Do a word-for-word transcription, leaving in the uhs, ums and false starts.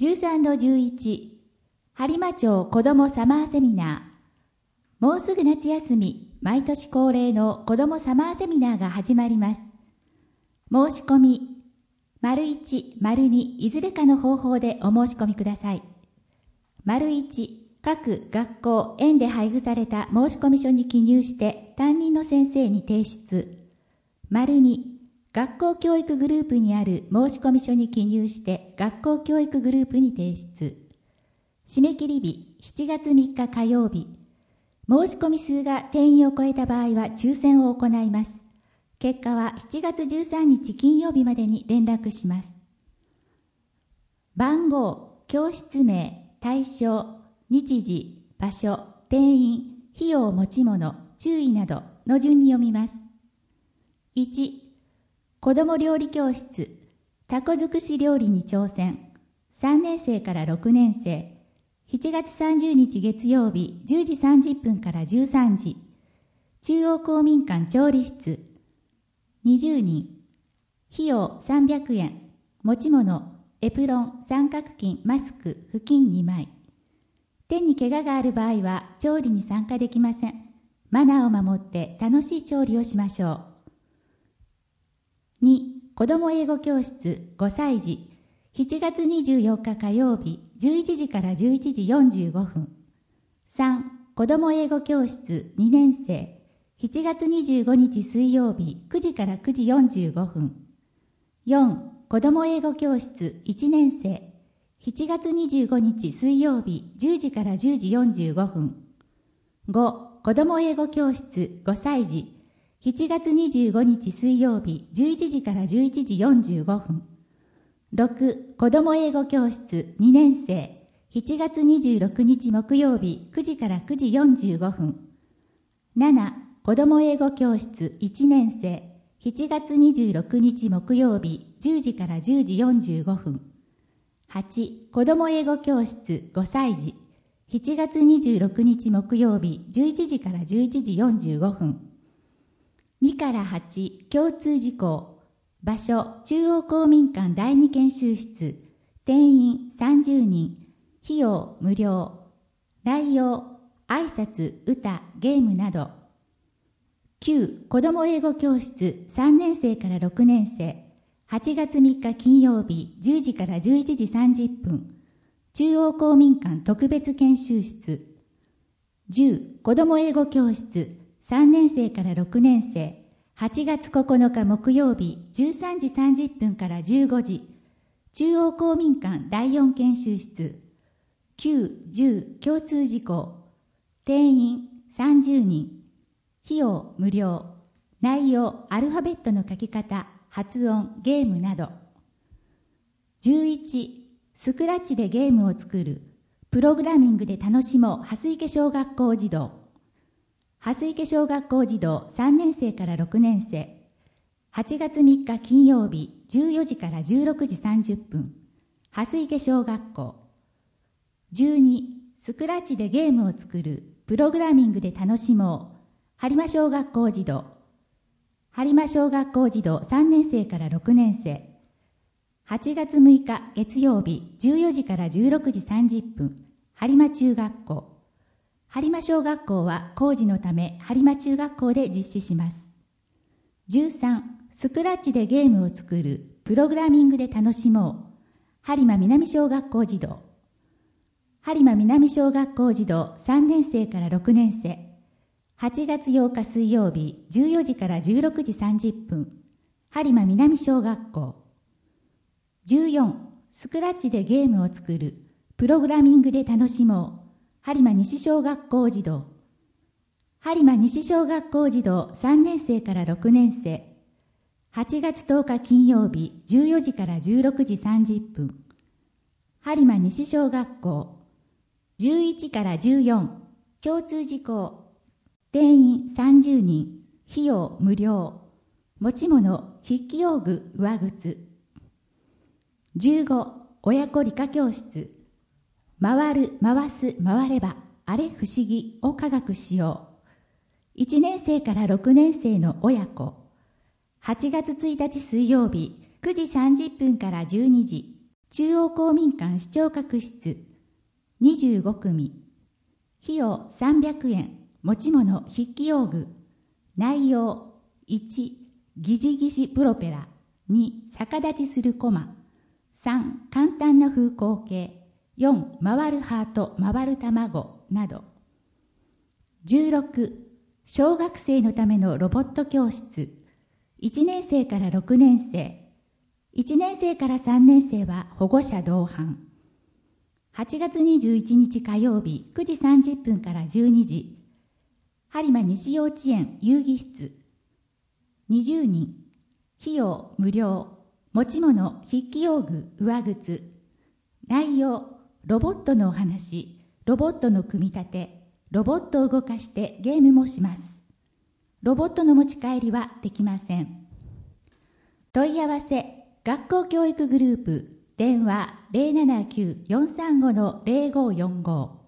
じゅうさんのじゅういち、播磨町子どもサマーセミナー。もうすぐ夏休み、毎年恒例の子どもサマーセミナーが始まります。申し込み、丸いち、丸に、いずれかの方法でお申し込みください。丸いち、各学校、園で配布された申込書に記入して担任の先生に提出。丸に、学校教育グループにある申込書に記入して学校教育グループに提出。締め切り日しちがつみっか火曜日。申し込み数が定員を超えた場合は抽選を行います。結果はしちがつじゅうさんにち金曜日までに連絡します。番号、教室名、対象、日時、場所、定員、費用持ち物、注意などの順に読みます。いち、子ども料理教室、タコ尽くし料理に挑戦、さんねんせいからろくねんせい、しちがつさんじゅうにち月曜日じゅうじさんじゅっぷんからじゅうさんじ、中央公民館調理室、にじゅうにん、費用さんびゃくえん、持ち物、エプロン、三角巾、マスク、布巾にまい。手に怪我がある場合は調理に参加できません。マナーを守って楽しい調理をしましょう。に、子ども英語教室ごさい児、しちがつにじゅうよっか火曜日じゅういちじからじゅういちじよんじゅうごふん。さん、子ども英語教室にねんせい、しちがつにじゅうごにち水曜日くじからくじよんじゅうごふん。よん、子ども英語教室いちねんせい、しちがつにじゅうごにち水曜日じゅうじからじゅうじよんじゅうごふん。ご、子ども英語教室ごさい児、しちがつにじゅうごにち水曜日じゅういちじからじゅういちじよんじゅうごふん。ろく、子ども英語教室にねんせい、しちがつにじゅうろくにち木曜日くじからくじよんじゅうごふん。なな、子ども英語教室いちねんせい、しちがつにじゅうろくにち木曜日じゅうじからじゅうじよんじゅうごふん。はち、子ども英語教室ごさい児、しちがつにじゅうろくにち木曜日じゅういちじからじゅういちじよんじゅうごふん。にからはち、共通事項。場所、中央公民館だいに研修室。定員さんじゅうにん。費用無料。内容、挨拶、歌、ゲームなど。きゅう、子ども英語教室さんねんせいからろくねんせい。はちがつみっか金曜日じゅうじからじゅういちじさんじゅっぷん。中央公民館特別研修室。じゅう、子ども英語教室さんねんせいからろくねんせい、はちがつここのか木曜日じゅうさんじさんじゅっぷんからじゅうごじ、中央公民館だいよん研修室。きゅう、じゅう、共通事項。定員さんじゅうにん。費用無料。内容、アルファベットの書き方、発音、ゲームなど。じゅういち、スクラッチでゲームを作る。プログラミングで楽しもう蓮池小学校児童。蓮池小学校児童さんねんせいからろくねんせい。はちがつみっか金曜日じゅうよじからじゅうろくじさんじゅっぷん。蓮池小学校。じゅうに、スクラッチでゲームを作る。プログラミングで楽しもう。播磨小学校児童。播磨小学校児童さんねんせいからろくねんせい。はちがつむいか月曜日じゅうよじからじゅうろくじさんじゅっぷん。播磨中学校。播磨小学校は工事のため播磨中学校で実施します。じゅうさん、スクラッチでゲームを作る。プログラミングで楽しもう。播磨南小学校児童。播磨南小学校児童さんねんせいからろくねんせい。はちがつようか水曜日じゅうよじからじゅうろくじさんじゅっぷん。播磨南小学校。じゅうよん、スクラッチでゲームを作る。プログラミングで楽しもう。播磨西小学校児童。播磨西小学校児童さんねんせいからろくねんせい。はちがつとおか金曜日じゅうよじからじゅうろくじさんじゅっぷん。播磨西小学校。じゅういちからじゅうよん、共通事項。定員さんじゅうにん。費用無料。持ち物、筆記用具、上靴。じゅうご、親子理科教室。回る、回す、回れば、あれ不思議を科学しよう。いちねんせいからろくねんせいの親子。はちがつついたち水曜日、くじさんじゅっぷんからじゅうにじ。 中央公民館視聴覚室にじゅうご組。費用さんびゃくえん。持ち物筆記用具。内容いち、疑似疑似プロペラ。に、逆立ちするコマ。さん、簡単な風光形。よん、回るハート、回る卵など。じゅうろく、小学生のためのロボット教室。いちねん生からろくねん生。いちねん生からさんねん生は保護者同伴。はちがつにじゅういちにち火曜日くじさんじゅっぷんからじゅうにじ。播磨西幼稚園遊戯室。にじゅうにん。費用無料。持ち物筆記用具上靴。内容ロボットのお話、ロボットの組み立て、ロボットを動かしてゲームもします。ロボットの持ち帰りはできません。問い合わせ学校教育グループ電話 ゼロななきゅう よんさんご ゼロごよんご